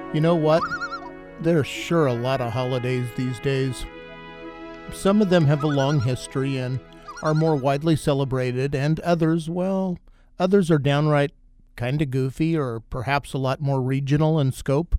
You know what? There's sure a lot of holidays these days. Some of them have a long history and are more widely celebrated, and others, well, others are downright kinda goofy or perhaps a lot more regional in scope.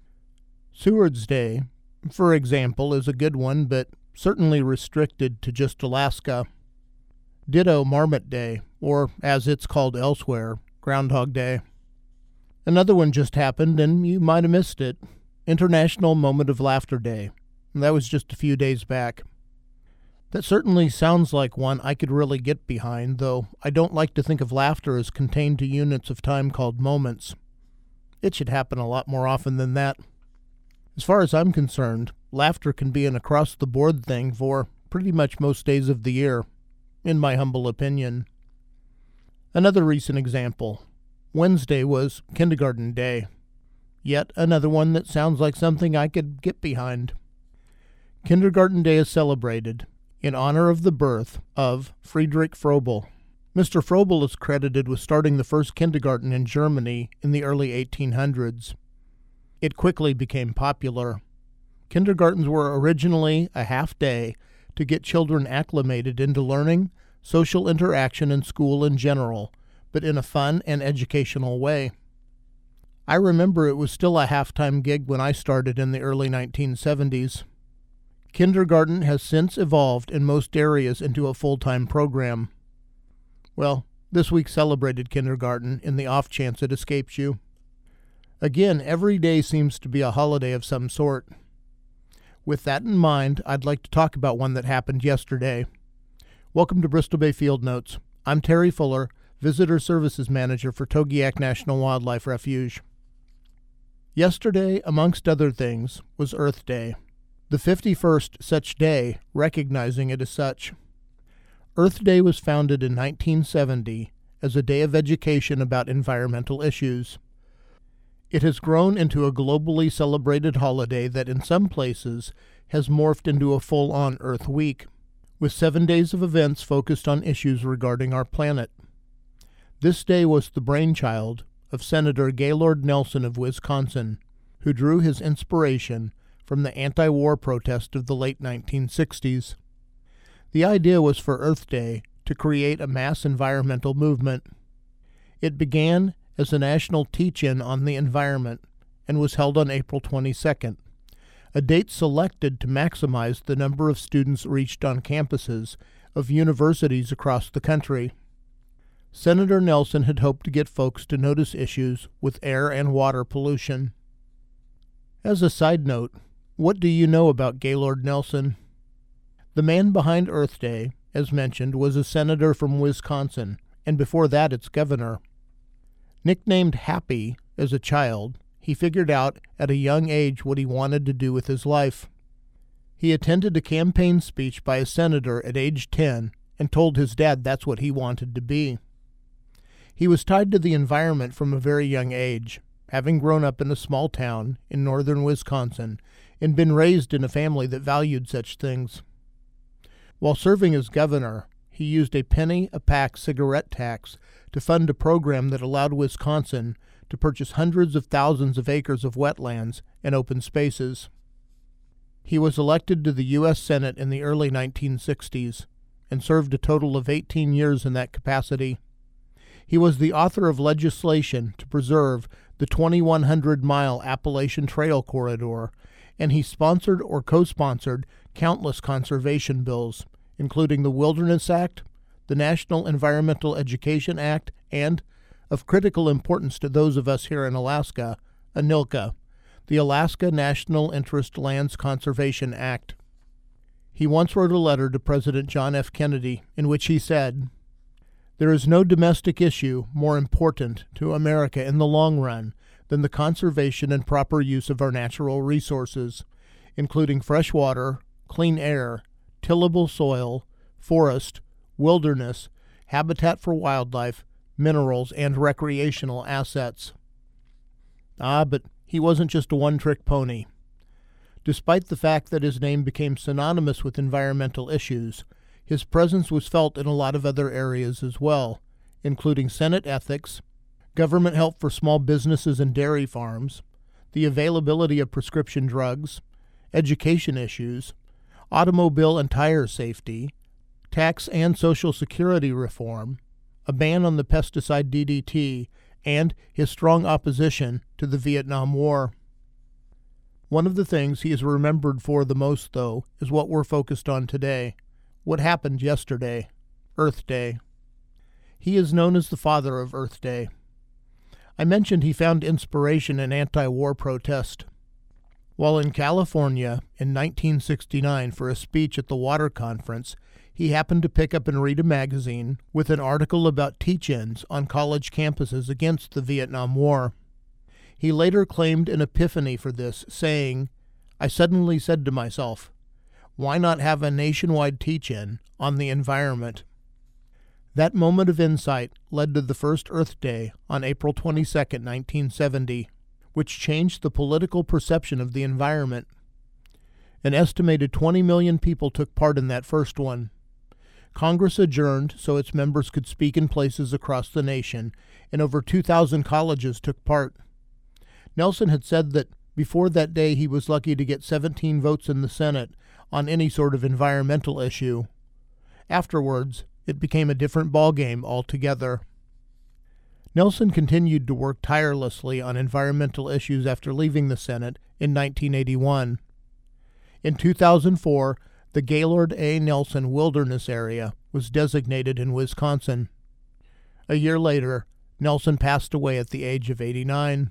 Seward's Day, for example, is a good one, but certainly restricted to just Alaska. Ditto Marmot Day, or as it's called elsewhere, Groundhog Day. Another one just happened, and you might have missed it. International Moment of Laughter Day. That was just a few days back. That certainly sounds like one I could really get behind, though I don't like to think of laughter as contained to units of time called moments. It should happen a lot more often than that. As far as I'm concerned, laughter can be an across-the-board thing for pretty much most days of the year, in my humble opinion. Another recent example. Wednesday was Kindergarten Day. Yet another one that sounds like something I could get behind. Kindergarten Day is celebrated in honor of the birth of Friedrich Froebel. Mr. Froebel is credited with starting the first kindergarten in Germany in the early 1800s. It quickly became popular. Kindergartens were originally a half day to get children acclimated into learning, social interaction, and school in general, but in a fun and educational way. I remember it was still a half-time gig when I started in the early 1970s. Kindergarten has since evolved in most areas into a full-time program. Well, this week celebrated kindergarten in the off chance it escapes you. Again, every day seems to be a holiday of some sort. With that in mind, I'd like to talk about one that happened yesterday. Welcome to Bristol Bay Field Notes. I'm Terry Fuller, Visitor Services Manager for Togiak National Wildlife Refuge. Yesterday, amongst other things, was Earth Day, the 51st such day, recognizing it as such. Earth Day was founded in 1970 as a day of education about environmental issues. It has grown into a globally celebrated holiday that in some places has morphed into a full-on Earth Week, with 7 days of events focused on issues regarding our planet. This day was the brainchild of Senator Gaylord Nelson of Wisconsin, who drew his inspiration from the anti-war protest of the late 1960s. The idea was for Earth Day to create a mass environmental movement. It began as a national teach-in on the environment and was held on April 22nd, a date selected to maximize the number of students reached on campuses of universities across the country. Senator Nelson had hoped to get folks to notice issues with air and water pollution. As a side note, what do you know about Gaylord Nelson? The man behind Earth Day, as mentioned, was a senator from Wisconsin, and before that its governor. Nicknamed Happy as a child, he figured out at a young age what he wanted to do with his life. He attended a campaign speech by a senator at age 10 and told his dad that's what he wanted to be. He was tied to the environment from a very young age, having grown up in a small town in northern Wisconsin and been raised in a family that valued such things. While serving as governor, he used a penny-a-pack cigarette tax to fund a program that allowed Wisconsin to purchase hundreds of thousands of acres of wetlands and open spaces. He was elected to the U.S. Senate in the early 1960s and served a total of 18 years in that capacity. He was the author of legislation to preserve the 2,100-mile Appalachian Trail corridor, and he sponsored or co-sponsored countless conservation bills, including the Wilderness Act, the National Environmental Education Act, and, of critical importance to those of us here in Alaska, ANILCA, the Alaska National Interest Lands Conservation Act. He once wrote a letter to President John F. Kennedy in which he said, "There is no domestic issue more important to America in the long run than the conservation and proper use of our natural resources, including fresh water, clean air, tillable soil, forest, wilderness, habitat for wildlife, minerals, and recreational assets." But he wasn't just a one-trick pony. Despite the fact that his name became synonymous with environmental issues, his presence was felt in a lot of other areas as well, including Senate ethics, government help for small businesses and dairy farms, the availability of prescription drugs, education issues, automobile and tire safety, tax and Social Security reform, a ban on the pesticide DDT, and his strong opposition to the Vietnam War. One of the things he is remembered for the most, though, is what we're focused on today, what happened yesterday, Earth Day. He is known as the father of Earth Day. I mentioned he found inspiration in anti-war protest. While in California in 1969 for a speech at the Water Conference, he happened to pick up and read a magazine with an article about teach-ins on college campuses against the Vietnam War. He later claimed an epiphany for this, saying, "I suddenly said to myself, why not have a nationwide teach-in on the environment?" That moment of insight led to the first Earth Day on April 22, 1970, which changed the political perception of the environment. An estimated 20 million people took part in that first one. Congress adjourned so its members could speak in places across the nation, and over 2,000 colleges took part. Nelson had said that before that day he was lucky to get 17 votes in the Senate on any sort of environmental issue. Afterwards, it became a different ballgame altogether. Nelson continued to work tirelessly on environmental issues after leaving the Senate in 1981. In 2004, the Gaylord A. Nelson Wilderness Area was designated in Wisconsin. A year later, Nelson passed away at the age of 89.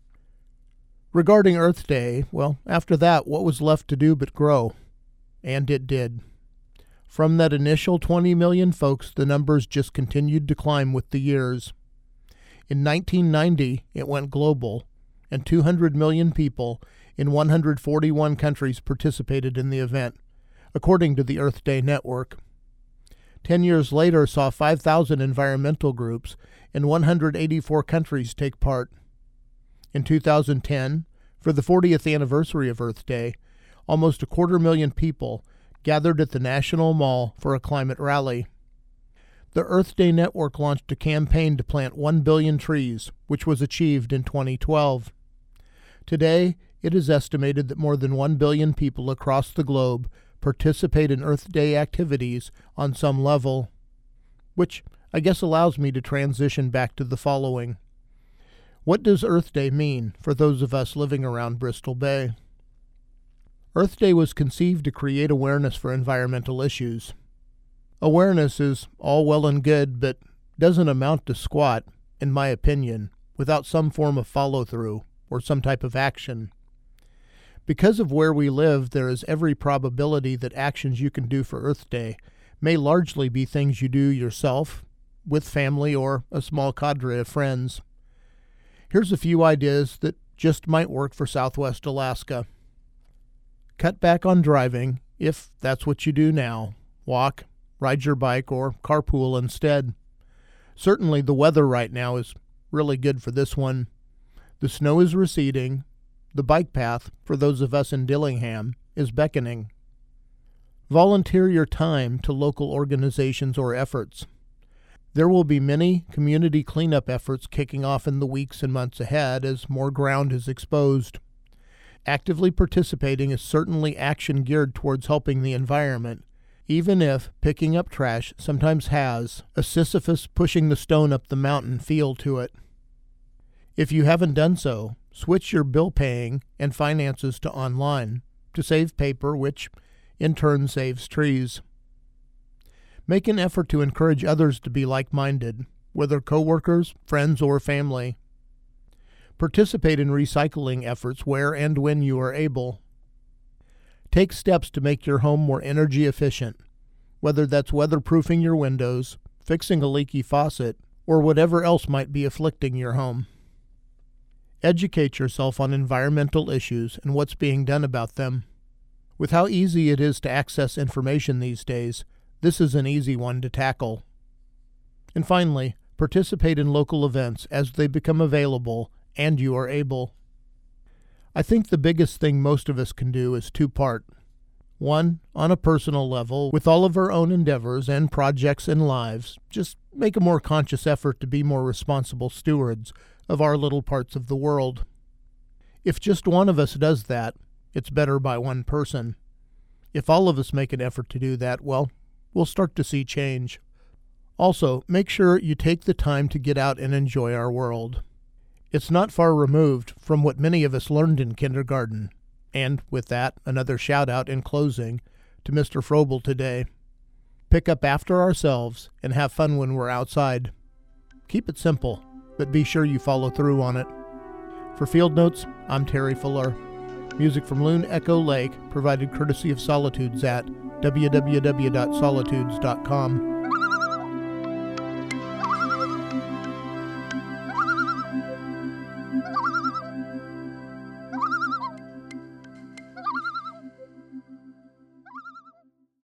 Regarding Earth Day, well, after that, what was left to do but grow? And it did. From that initial 20 million folks, the numbers just continued to climb with the years. In 1990, it went global, and 200 million people in 141 countries participated in the event, according to the Earth Day Network. 10 years later saw 5,000 environmental groups in 184 countries take part. In 2010, for the 40th anniversary of Earth Day, almost 250,000 people gathered at the National Mall for a climate rally. The Earth Day Network launched a campaign to plant 1 billion trees, which was achieved in 2012. Today, it is estimated that more than 1 billion people across the globe participate in Earth Day activities on some level, which I guess allows me to transition back to the following. What does Earth Day mean for those of us living around Bristol Bay? Earth Day was conceived to create awareness for environmental issues. Awareness is all well and good, but doesn't amount to squat, in my opinion, without some form of follow-through or some type of action. Because of where we live, there is every probability that actions you can do for Earth Day may largely be things you do yourself, with family, or a small cadre of friends. Here's a few ideas that just might work for Southwest Alaska. Cut back on driving, if that's what you do now. Walk, ride your bike, or carpool instead. Certainly the weather right now is really good for this one. The snow is receding. The bike path, for those of us in Dillingham, is beckoning. Volunteer your time to local organizations or efforts. There will be many community cleanup efforts kicking off in the weeks and months ahead as more ground is exposed. Actively participating is certainly action geared towards helping the environment, even if picking up trash sometimes has a Sisyphus pushing the stone up the mountain feel to it. If you haven't done so, switch your bill paying and finances to online to save paper, which in turn saves trees. Make an effort to encourage others to be like-minded, whether coworkers, friends, or family. Participate in recycling efforts where and when you are able. Take steps to make your home more energy efficient, whether that's weatherproofing your windows, fixing a leaky faucet, or whatever else might be afflicting your home. Educate yourself on environmental issues and what's being done about them. With how easy it is to access information these days, this is an easy one to tackle. And finally, participate in local events as they become available and you are able. I think the biggest thing most of us can do is two-part. One, on a personal level, with all of our own endeavors and projects and lives, just make a more conscious effort to be more responsible stewards of our little parts of the world. If just one of us does that, it's better by one person. If all of us make an effort to do that, well, we'll start to see change. Also, make sure you take the time to get out and enjoy our world. It's not far removed from what many of us learned in kindergarten. And with that, another shout out in closing to Mr. Frobel today. Pick up after ourselves and have fun when we're outside. Keep it simple, but be sure you follow through on it. For Field Notes, I'm Terry Fuller. Music from Loon Echo Lake provided courtesy of Solitudes at www.solitudes.com.